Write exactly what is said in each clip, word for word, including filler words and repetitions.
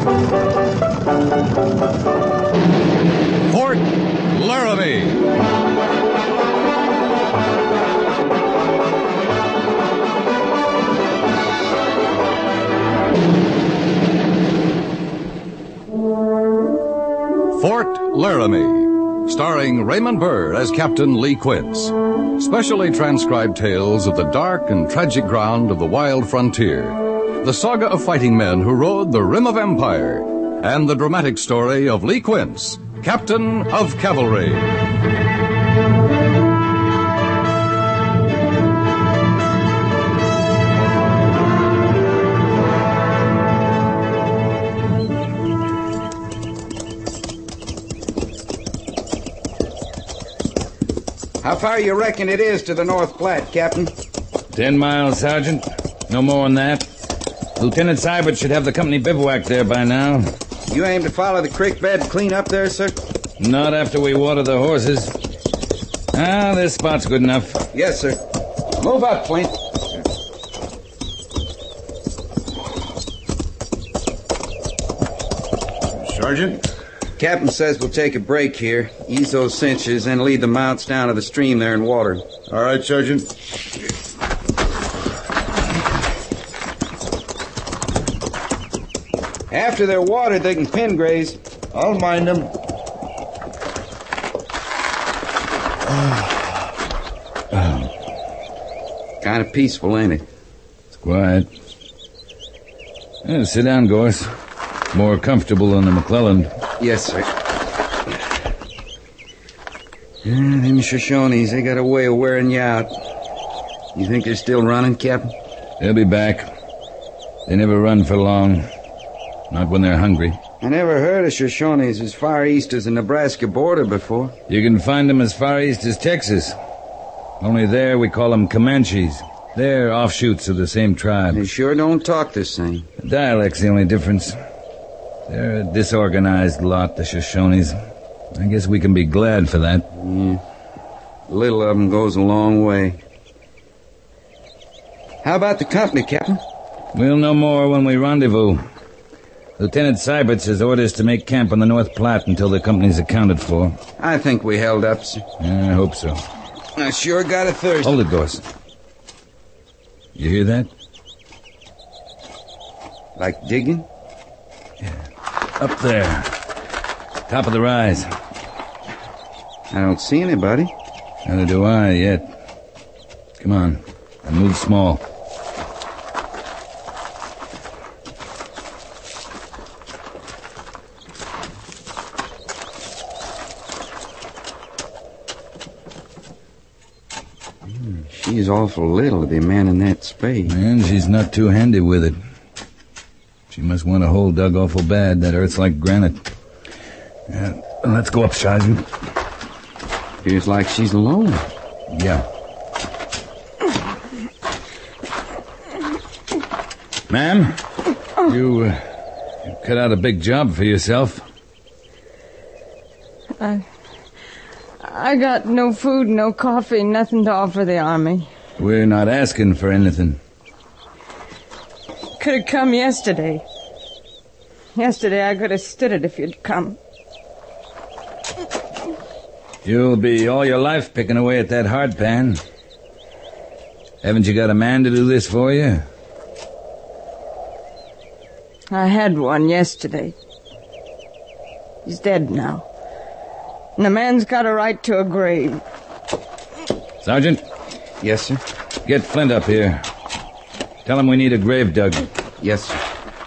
Fort Laramie. Fort Laramie, starring Raymond Burr as Captain Lee Quince. Specially transcribed tales of the dark and tragic ground of the wild frontier. The saga of fighting men who rode the rim of empire. And the dramatic story of Lee Quince, Captain of Cavalry. How far you reckon it is to the North Platte, Captain? Ten miles, Sergeant. No more than that. Lieutenant Seibert should have the company bivouac there by now. You aim to follow the creek bed clean up there, sir? Not after we water the horses. Ah, this spot's good enough. Yes, sir. Move up, Flint. Sergeant? Captain says we'll take a break here, ease those cinches, and lead the mounts down to the stream there in water. All right, Sergeant. After they're watered, they can pen graze. I'll mind them. Kind of peaceful, ain't it? It's quiet. Yeah, sit down, Gorse. More comfortable than the McClellan. Yes, sir. Yeah, them Shoshones, they got a way of wearing you out. You think they're still running, Captain? They'll be back. They never run for long. Not when they're hungry. I never heard of Shoshones as far east as the Nebraska border before. You can find them as far east as Texas. Only there we call them Comanches. They're offshoots of the same tribe. They sure don't talk the same. The dialect's the only difference. They're a disorganized lot, the Shoshones. I guess we can be glad for that. Yeah. Little of them goes a long way. How about the company, Captain? We'll know more when we rendezvous. Lieutenant Seibert's has orders to make camp on the North Platte until the company's accounted for. I think we held up, sir. Yeah, I hope so. I sure got a thirst. Hold it, Gorse. You hear that? Like digging? Yeah. Up there. Top of the rise. I don't see anybody. Neither do I yet. Come on. And move small. Mm, she's awful little to be manning that spade. And she's not too handy with it. She must want a hole dug awful bad. That earth's like granite. Yeah, let's go up, Sergeant. Feels like she's alone. Yeah. Ma'am, you, uh, you cut out a big job for yourself. I, I got no food, no coffee, nothing to offer the army. We're not asking for anything. Could have come yesterday. Yesterday I could have stood it if you'd come. You'll be all your life picking away at that hardpan. Haven't you got a man to do this for you? I had one yesterday. He's dead now. And the man's got a right to a grave. Sergeant? Yes, sir? Get Flint up here. Tell him we need a grave dug. Yes, sir.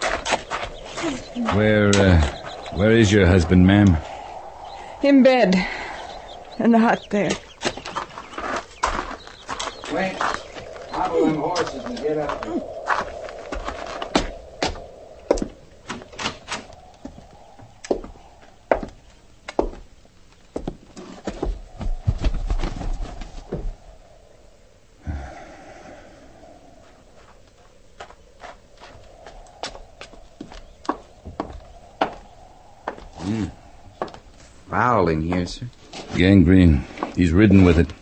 Where, uh, where is your husband, ma'am? In bed. In the hut there. Wait. Hobble them horses and get up there. Mm. Foul in here, sir. Gangrene. He's ridden with it.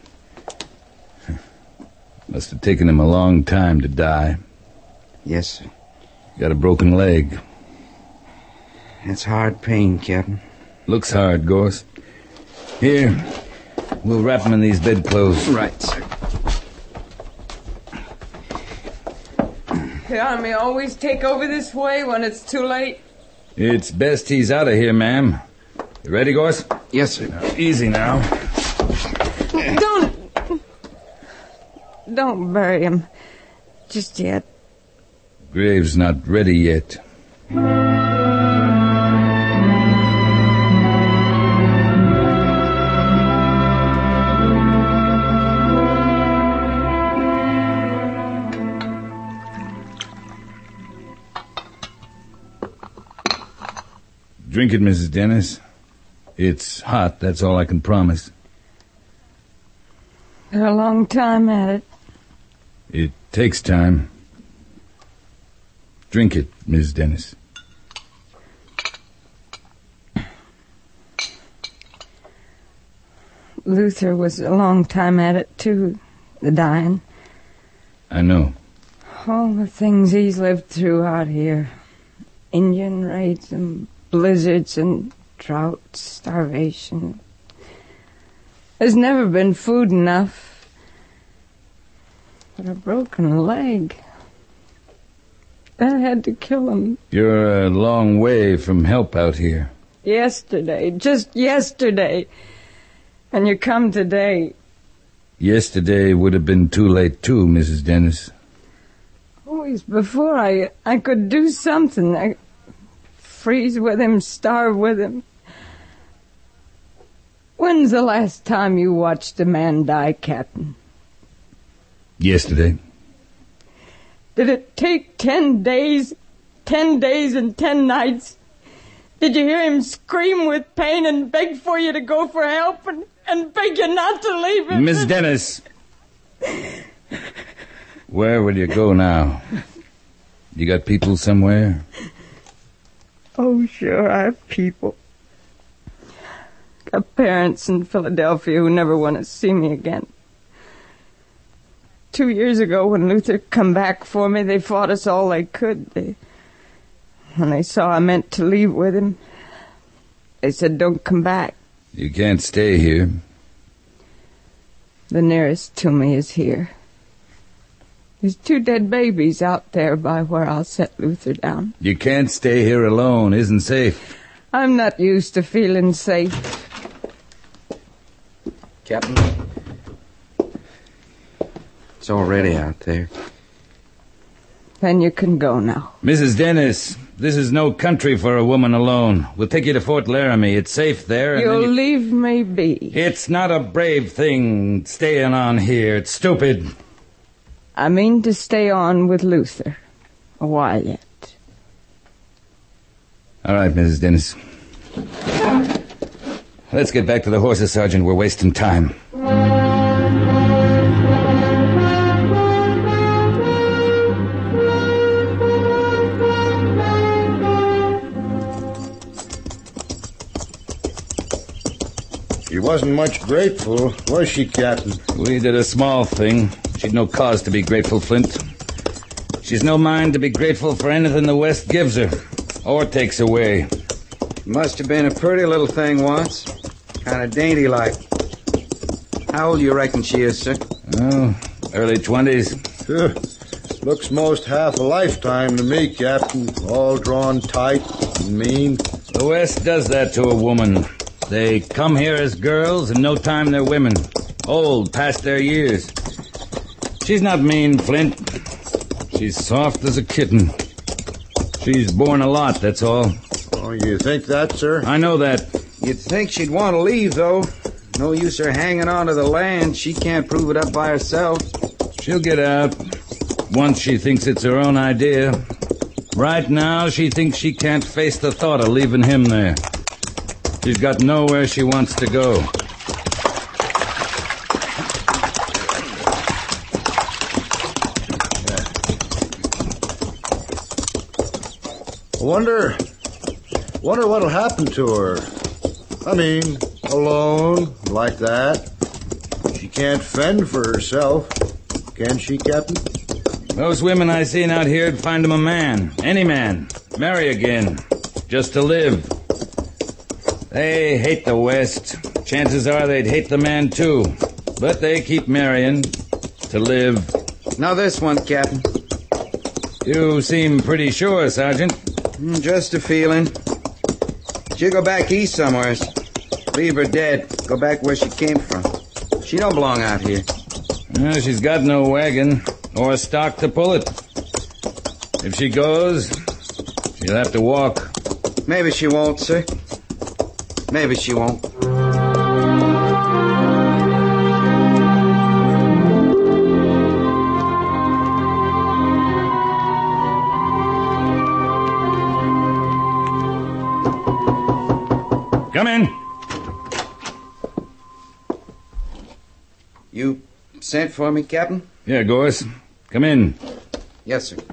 Must have taken him a long time to die. Yes, sir. Got a broken leg. It's hard pain, Captain. Looks hard, Gorse. Here, we'll wrap him in these bedclothes. Right, sir. The Army always take over this way when it's too late. It's best he's out of here, ma'am. You ready, Gorse? Yes, sir. Now, easy now. Don't... Don't bury him just yet. Grave's not ready yet. Drink it, Missus Dennis. It's hot, that's all I can promise. Been a long time at it. It takes time. Drink it, Miss Dennis. Luther was a long time at it, too, the dying. I know. All the things he's lived through out here. Indian raids and blizzards and droughts, starvation. There's never been food enough. But a broken leg. That had to kill him. You're a long way from help out here. Yesterday, just yesterday. And you come today. Yesterday would have been too late, too, Missus Dennis. Always before I I could do something. I freeze with him, starve with him. When's the last time you watched a man die, Captain? Yesterday. Did it take ten days? Ten days and ten nights? Did you hear him scream with pain and beg for you to go for help and, and beg you not to leave him? Miss Dennis! Where will you go now? You got people somewhere? Oh, sure, I have people. Got parents in Philadelphia who never want to see me again. Two years ago, when Luther come back for me, they fought us all they could. They, when they saw I meant to leave with him, they said, don't come back. You can't stay here. The nearest to me is here. There's two dead babies out there by where I'll set Luther down. You can't stay here alone. Isn't safe. I'm not used to feeling safe. Captain, it's already out there. Then you can go now. Missus Dennis, this is no country for a woman alone. We'll take you to Fort Laramie. It's safe there. And You'll you... leave me be. It's not a brave thing staying on here. It's stupid. I mean to stay on with Luther a while yet. All right, Missus Dennis. Let's get back to the horses, Sergeant. We're wasting time. She wasn't much grateful, was she, Captain? We did a small thing. She'd no cause to be grateful, Flint. She's no mind to be grateful for anything the West gives her, or takes away. Must have been a pretty little thing once. Kind of dainty-like. How old you reckon she is, sir? Oh, early twenties. Huh. Looks most half a lifetime to me, Captain. All drawn tight and mean. The West does that to a woman. They come here as girls, and no time they're women. Old, past their years. She's not mean, Flint. She's soft as a kitten. She's borne a lot, that's all. Oh, you think that, sir? I know that. You'd think she'd want to leave, though. No use her hanging on to the land. She can't prove it up by herself. She'll get out once she thinks it's her own idea. Right now, she thinks she can't face the thought of leaving him there. She's got nowhere she wants to go. I wonder, wonder what'll happen to her. I mean, alone, like that. She can't fend for herself, can she, Captain? Those women I seen out here'd find him a man. Any man. Marry again. just to live. They hate the West. Chances are they'd hate the man, too. But they keep marrying to live. Now this one, Captain. You seem pretty sure, Sergeant. Mm, Just a feeling. She'll go back east somewhere. Leave her dead. Go back where she came from. She don't belong out here. Well, she's got no wagon or stock to pull it. If she goes, she'll have to walk. Maybe she won't, sir. Maybe she won't. Come in. You sent for me, Captain? Yeah, Gorse. Come in. Yes, sir.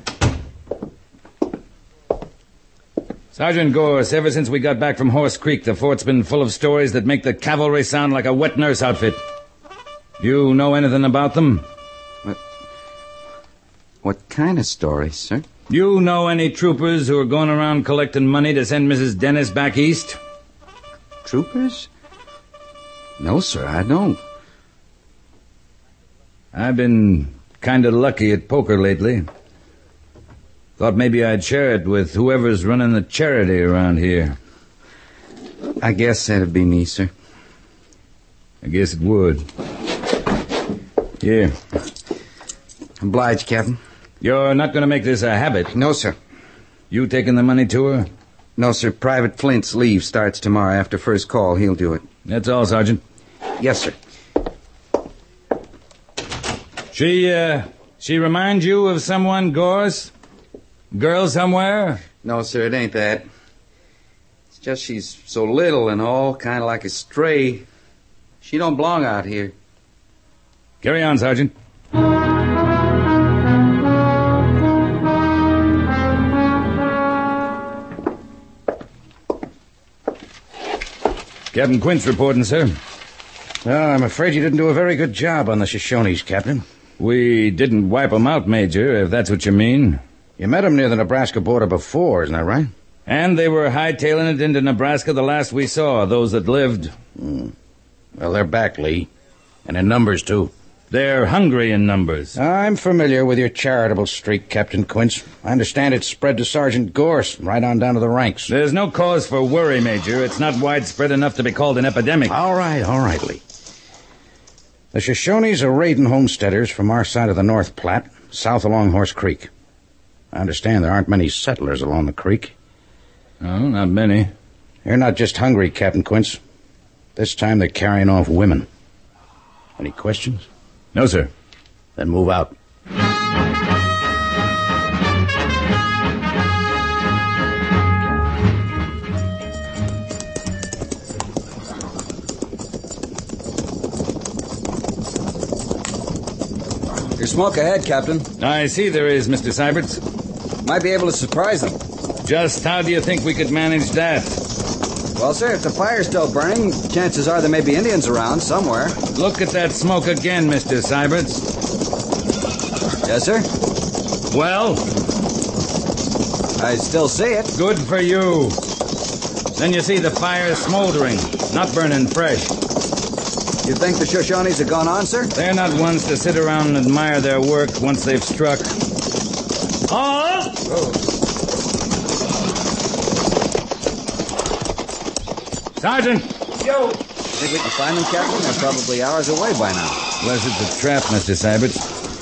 Sergeant Gorse, ever since we got back from Horse Creek, the fort's been full of stories that make the cavalry sound like a wet nurse outfit. You know anything about them? What, what kind of stories, sir? You know any troopers who are going around collecting money to send Missus Dennis back east? Troopers? No, sir, I don't. I've been kind of lucky at poker lately. Thought maybe I'd share it with whoever's running the charity around here. I guess that'd be me, sir. I guess it would. Here. Obliged, Captain. You're not going to make this a habit. No, sir. You taking the money to her? No, sir. Private Flint's leave starts tomorrow. After first call, he'll do it. That's all, Sergeant. Yes, sir. She, uh, she reminds you of someone, Gorse? Girl somewhere? No, sir, it ain't that. It's just she's so little and all, kind of like a stray. She don't belong out here. Carry on, Sergeant. Captain Quince reporting, sir. Well, I'm afraid you didn't do a very good job on the Shoshones, Captain. We didn't wipe 'em out, Major, if that's what you mean. You met 'em near the Nebraska border before, isn't that right? And they were hightailing it into Nebraska the last we saw, those that lived. Mm. Well, they're back, Lee. And in numbers, too. They're hungry in numbers. I'm familiar with your charitable streak, Captain Quince. I understand it's spread to Sergeant Gorse, right on down to the ranks. There's no cause for worry, Major. It's not widespread enough to be called an epidemic. All right, all right, Lee. The Shoshones are raiding homesteaders from our side of the North Platte, south along Horse Creek. I understand there aren't many settlers along the creek. Oh, not many. They're not just hungry, Captain Quince. This time they're carrying off women. Any questions? No, sir. Then move out. There's smoke ahead, Captain. I see there is, Mister Syberts. Might be able to surprise them. Just how do you think we could manage that? Well, sir, if the fire's still burning, chances are there may be Indians around somewhere. Look at that smoke again, Mister Syberts. Yes, sir? Well? I still see it. Good for you. Then you see the fire's smoldering, not burning fresh. You think the Shoshones have gone on, sir? They're not ones to sit around and admire their work once they've struck. Oh! Oh. Sergeant! Yo! Think we can find them, Captain? They're probably hours away by now. Unless it's a trap, Mister Syberts.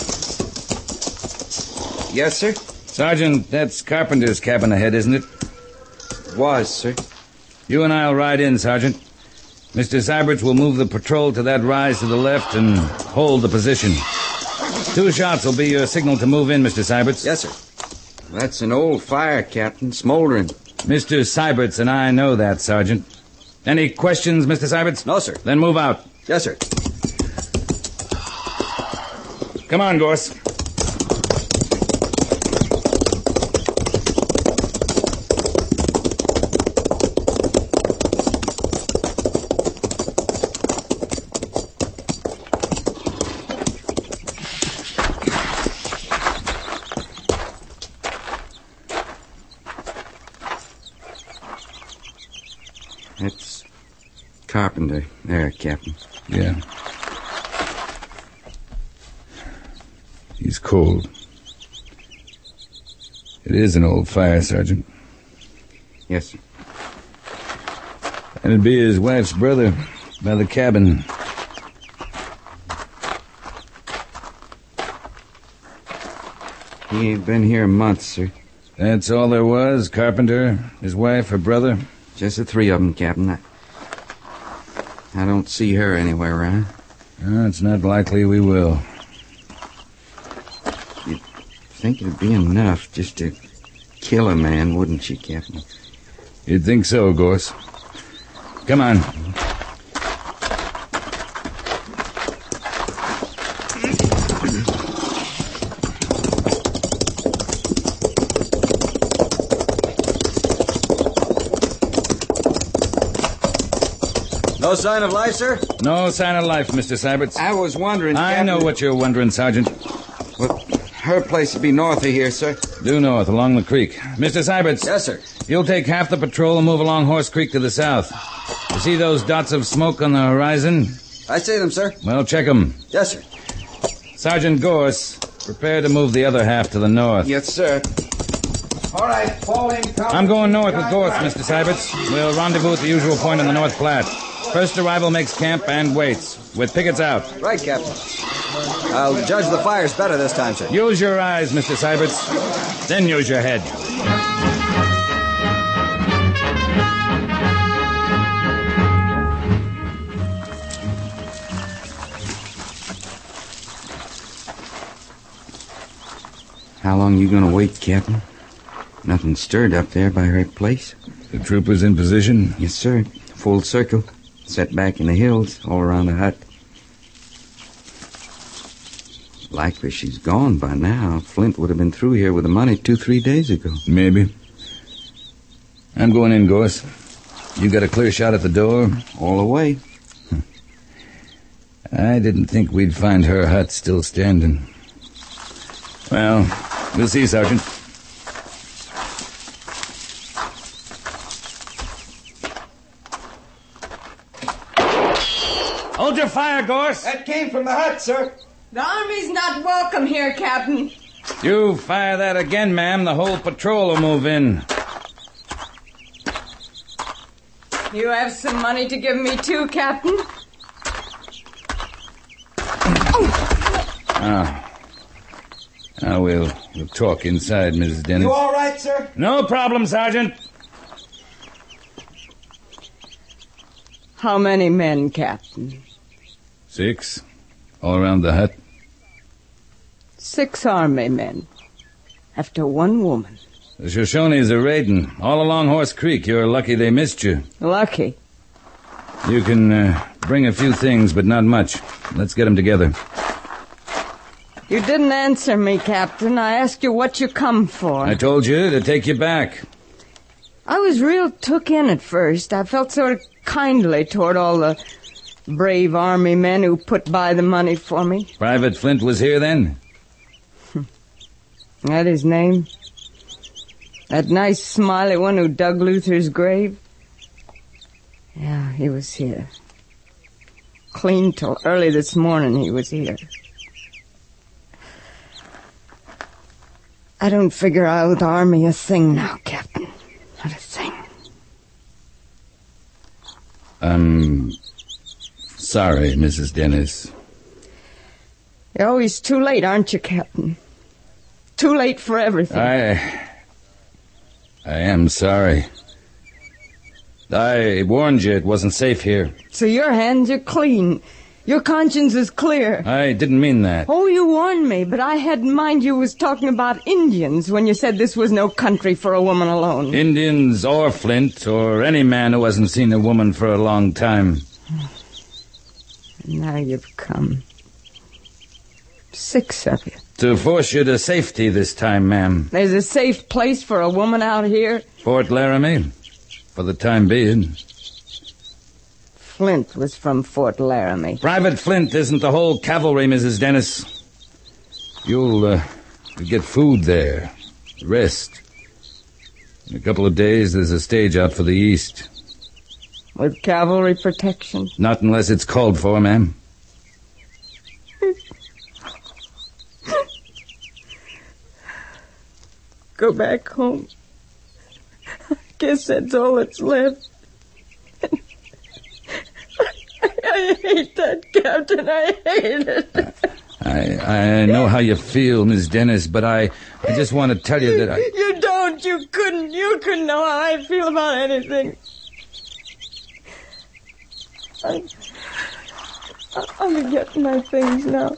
Yes, sir? Sergeant, that's Carpenter's cabin ahead, isn't it? Was, sir. You and I'll ride in, Sergeant. Mister Syberts will move the patrol to that rise to the left and hold the position. Two shots will be your signal to move in, Mister Syberts. Yes, sir. That's an old fire, Captain, smoldering. Mister Syberts and I know that, Sergeant. Any questions, Mister Syberts? No, sir. Then move out. Yes, sir. Come on, Gorse. That's Carpenter. There, Captain. Yeah. He's cold. It is an old fire, Sergeant. Yes, sir. And it'd be his wife's brother by the cabin. He ain't been here months, sir. That's all there was? Carpenter, his wife, her brother? Just the three of them, Captain. I, I don't see her anywhere around. No, it's not likely we will. You'd think it'd be enough just to kill a man, wouldn't you, Captain? You'd think so, Gorse. Come on. No sign of life, sir? No sign of life, Mister Syberts. I was wondering, I Captain... know what you're wondering, Sergeant. Well, her place would be north of here, sir. Due north, along the creek. Mister Syberts. Yes, sir. You'll take half the patrol and move along Horse Creek to the south. You see those dots of smoke on the horizon? I see them, sir. Well, check them. Yes, sir. Sergeant Gorse, prepare to move the other half to the north. Yes, sir. All right, fall in. I'm going north with Gorse, Mister Syberts. We'll rendezvous at the usual point on the North Platte. First arrival makes camp and waits, with pickets out. Right, Captain. I'll judge the fires better this time, sir. Use your eyes, Mister Syberts. Then use your head. How long you gonna wait, Captain? Nothing stirred up there by her place. The troopers in position? Yes, sir. Full circle. Set back in the hills, all around the hut. Likely she's gone by now. Flint would have been through here with the money two, three days ago. Maybe. I'm going in, Gorse. You got a clear shot at the door? All the way. I didn't think we'd find her hut still standing. Well, we'll see, Sergeant. Hold your fire, Gorse. That came from the hut, sir. The army's not welcome here, Captain. You fire that again, ma'am, the whole patrol will move in. You have some money to give me too, Captain? Ah. Now we'll, we'll talk inside, Missus Dennis. You all right, sir? No problem, Sergeant. How many men, Captain? Six. All around the hut. Six army men. After one woman. The Shoshones are raiding. All along Horse Creek. You're lucky they missed you. Lucky. You can uh, bring a few things, but not much. Let's get them together. You didn't answer me, Captain. I asked you what you come for. I told you to take you back. I was real took in at first. I felt sort of kindly toward all the brave army men who put by the money for me. Private Flint was here then? That his name? That nice smiley one who dug Luther's grave? Yeah, he was here. Clean till early this morning he was here. I don't figure I owe the army a thing now, Captain. Not a thing. I'm sorry, Missus Dennis. You're always too late, aren't you, Captain? Too late for everything. I... I am sorry. I warned you it wasn't safe here. So your hands are clean. Your conscience is clear. I didn't mean that. Oh, you warned me, but I had in mind you was talking about Indians when you said this was no country for a woman alone. Indians or Flint or any man who hasn't seen a woman for a long time. And now you've come. Six of you. To force you to safety this time, ma'am. There's a safe place for a woman out here? Fort Laramie, for the time being. Flint was from Fort Laramie. Private Flint isn't the whole cavalry, Missus Dennis. You'll, uh, you'll get food there. Rest. In a couple of days, there's a stage out for the east. With cavalry protection? Not unless it's called for, ma'am. Go back home. I guess that's all that's left. I hate that, Captain. I hate it. I I know how you feel, Miss Dennis, but I, I just want to tell you that I... You don't. You couldn't. You couldn't know how I feel about anything. I, I'm getting my things now.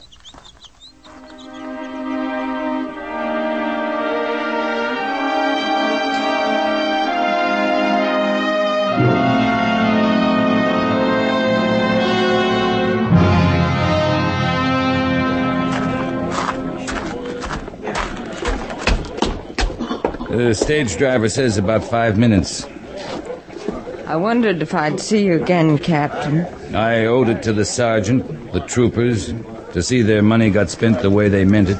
The stage driver says about five minutes. I wondered if I'd see you again, Captain. I owed it to the sergeant, the troopers, to see their money got spent the way they meant it.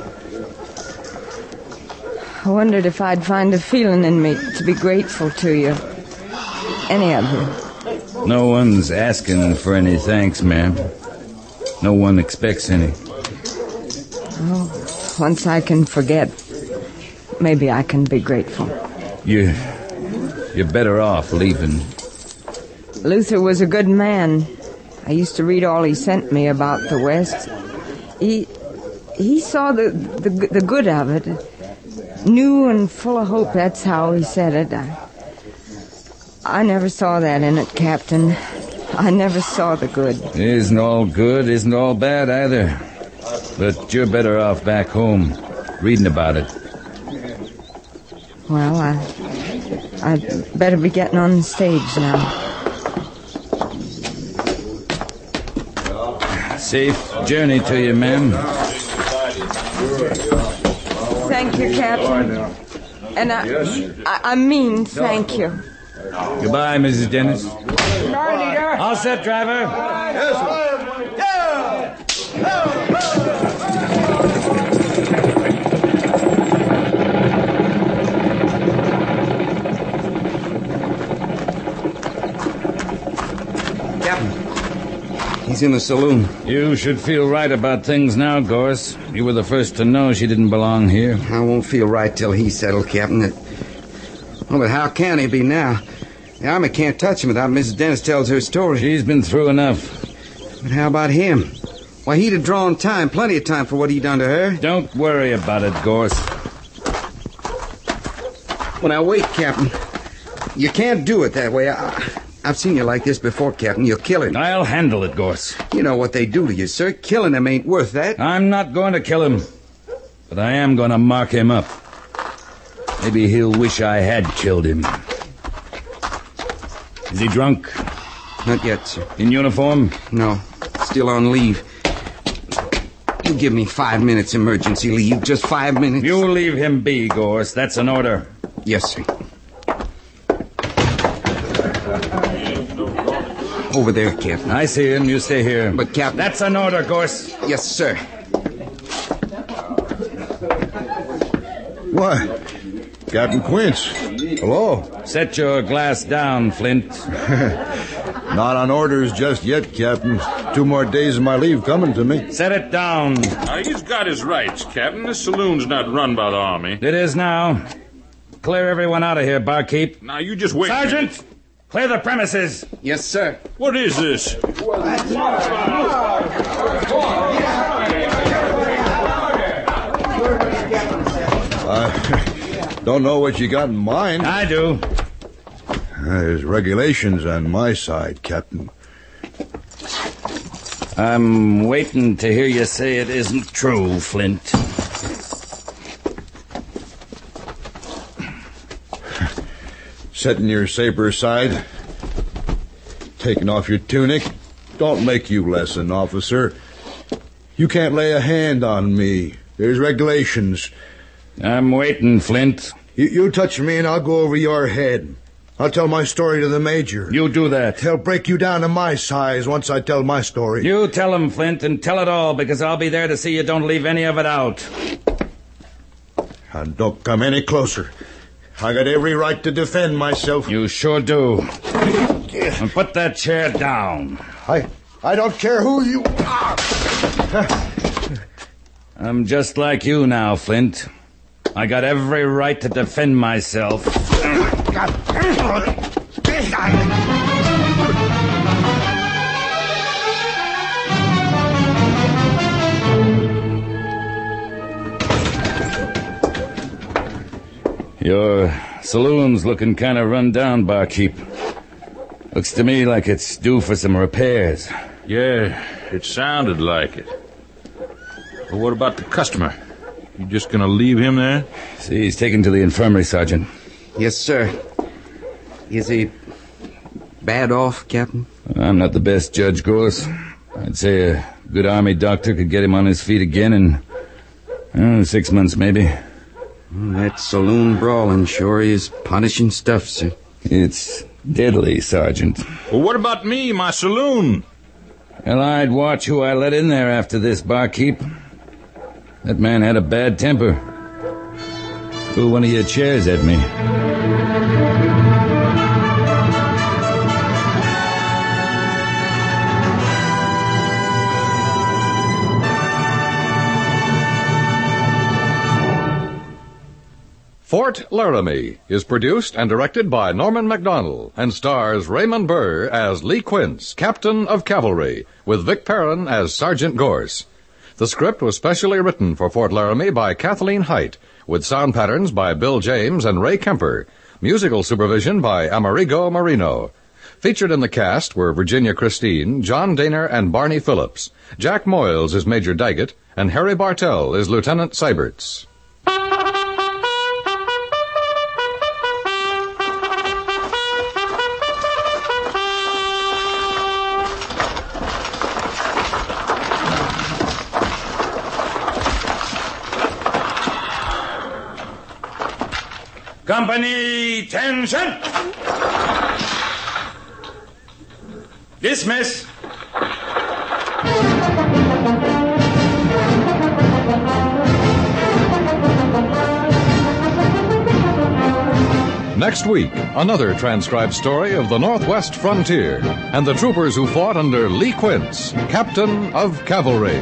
I wondered if I'd find a feeling in me to be grateful to you. Any of you. No one's asking for any thanks, ma'am. No one expects any. Oh, once I can forget, maybe I can be grateful. You, you're better off leaving. Luther was a good man. I used to read all he sent me about the West. He he saw the, the, the good of it. New and full of hope, that's how he said it. I, I never saw that in it, Captain. I never saw the good. Isn't all good, isn't all bad either. But you're better off back home, reading about it. Well, I, I'd better be getting on the stage now. Safe journey to you, ma'am. Thank you, Captain. And I, I, I mean thank you. Goodbye, Missus Dennis. All set, driver. He's in the saloon. You should feel right about things now, Gorse. You were the first to know she didn't belong here. I won't feel right till he's settled, Captain. It... Well, but how can he be now? The Army can't touch him without Missus Dennis tells her story. She's been through enough. But how about him? Why, he'd have drawn time, plenty of time for what he done to her. Don't worry about it, Gorse. Well, now, wait, Captain. You can't do it that way. I... I've seen you like this before, Captain. You'll kill him. I'll handle it, Gorse. You know what they do to you, sir. Killing him ain't worth that. I'm not going to kill him, but I am going to mark him up. Maybe he'll wish I had killed him. Is he drunk? Not yet, sir. In uniform? No. Still on leave. You give me five minutes emergency leave. Just five minutes. You leave him be, Gorse. That's an order. Yes, sir. Over there, Captain. I see him. You stay here. But, Captain... That's an order, Gorse. Yes, sir. Why, Captain Quince. Hello. Set your glass down, Flint. Not on orders just yet, Captain. Two more days of my leave coming to me. Set it down. Uh, he's got his rights, Captain. This saloon's not run by the Army. It is now. Clear everyone out of here, barkeep. Now, you just wait. Sergeant! Clear the premises. Yes, sir. What is this? I don't know what you got in mind. I do. There's regulations on my side, Captain. I'm waiting to hear you say it isn't true, Flint. Setting your saber aside, taking off your tunic, don't make you less an officer. You can't lay a hand on me. There's regulations. I'm waiting, Flint. You, you touch me and I'll go over your head. I'll tell my story to the major. You do that. He'll break you down to my size once I tell my story. You tell him, Flint, and tell it all, because I'll be there to see you don't leave any of it out. And don't come any closer. I got every right to defend myself. You sure do. And put that chair down. I I don't care who you are. I'm just like you now, Flint. I got every right to defend myself. Your saloon's looking kind of run down, barkeep. Looks to me like it's due for some repairs. Yeah, it sounded like it. But what about the customer? You just gonna leave him there? See, he's taken to the infirmary, Sergeant. Yes, sir. Is he bad off, Captain? I'm not the best judge, Gorse. I'd say a good army doctor could get him on his feet again in uh, six months, maybe. Well, that saloon brawling sure is punishing stuff, sir. It's deadly, Sergeant. Well, what about me, my saloon? Well, I'd watch who I let in there after this, barkeep. That man had a bad temper. Threw one of your chairs at me. Fort Laramie is produced and directed by Norman Macdonald and stars Raymond Burr as Lee Quince, Captain of Cavalry, with Vic Perrin as Sergeant Gorse. The script was specially written for Fort Laramie by Kathleen Height, with sound patterns by Bill James and Ray Kemper, musical supervision by Amerigo Marino. Featured in the cast were Virginia Christine, John Daner, and Barney Phillips. Jack Moyles is Major Daggett, and Harry Bartell is Lieutenant Seiberts. Company, tension! Dismiss! Next week, another transcribed story of the Northwest frontier and the troopers who fought under Lee Quince, Captain of Cavalry.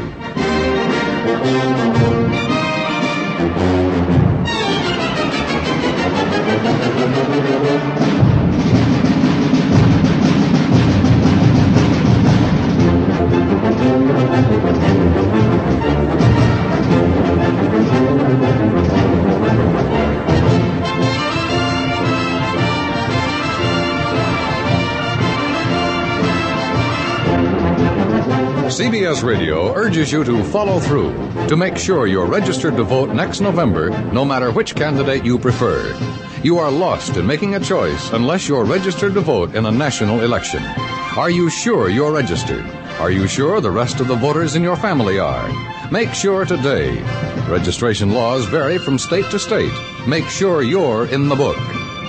C B S Radio urges you to follow through to make sure you're registered to vote next November, no matter which candidate you prefer. You are lost in making a choice unless you're registered to vote in a national election. Are you sure you're registered? Are you sure the rest of the voters in your family are? Make sure today. Registration laws vary from state to state. Make sure you're in the book.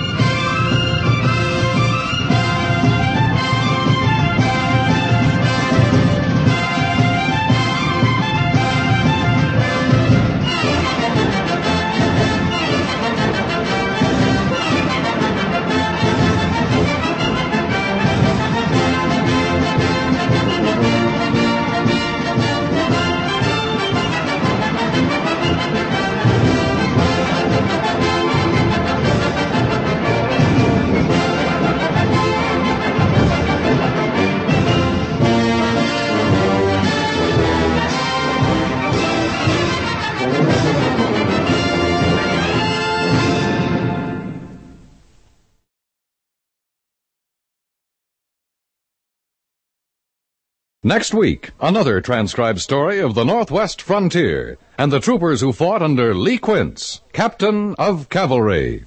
Next week, another transcribed story of the Northwest frontier and the troopers who fought under Lee Quince, Captain of Cavalry.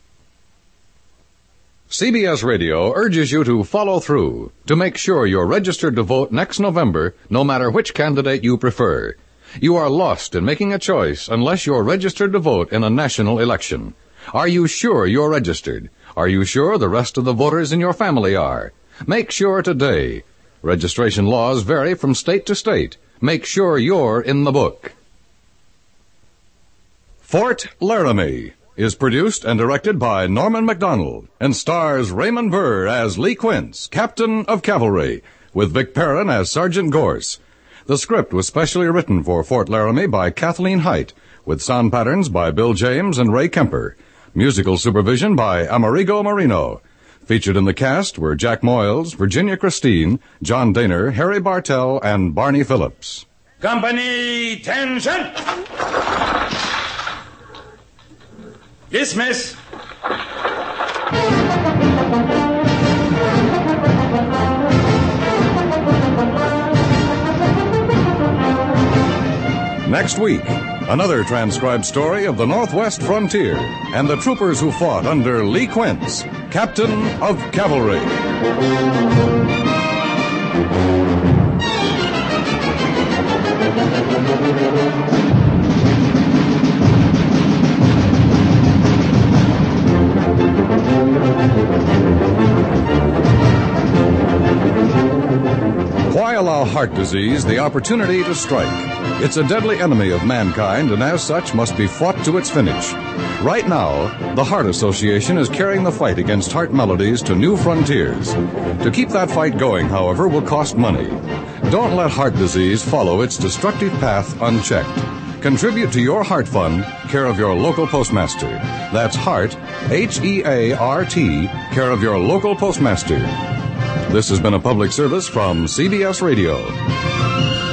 C B S Radio urges you to follow through to make sure you're registered to vote next November, no matter which candidate you prefer. You are lost in making a choice unless you're registered to vote in a national election. Are you sure you're registered? Are you sure the rest of the voters in your family are? Make sure today. Registration laws vary from state to state. Make sure you're in the book. Fort Laramie is produced and directed by Norman MacDonald and stars Raymond Burr as Lee Quince, Captain of Cavalry, with Vic Perrin as Sergeant Gorse. The script was specially written for Fort Laramie by Kathleen Height, with sound patterns by Bill James and Ray Kemper. Musical supervision by Amerigo Marino. Featured in the cast were Jack Moyles, Virginia Christine, John Daner, Harry Bartell, and Barney Phillips. Company, tension! Dismiss! Next week, another transcribed story of the Northwest frontier and the troopers who fought under Lee Quince, Captain of Cavalry. Why allow heart disease the opportunity to strike? It's a deadly enemy of mankind, and as such must be fought to its finish. Right now, the Heart Association is carrying the fight against heart melodies to new frontiers. To keep that fight going, however, will cost money. Don't let heart disease follow its destructive path unchecked. Contribute to your Heart Fund, care of your local postmaster. That's Heart, H E A R T, care of your local postmaster. This has been a public service from C B S Radio.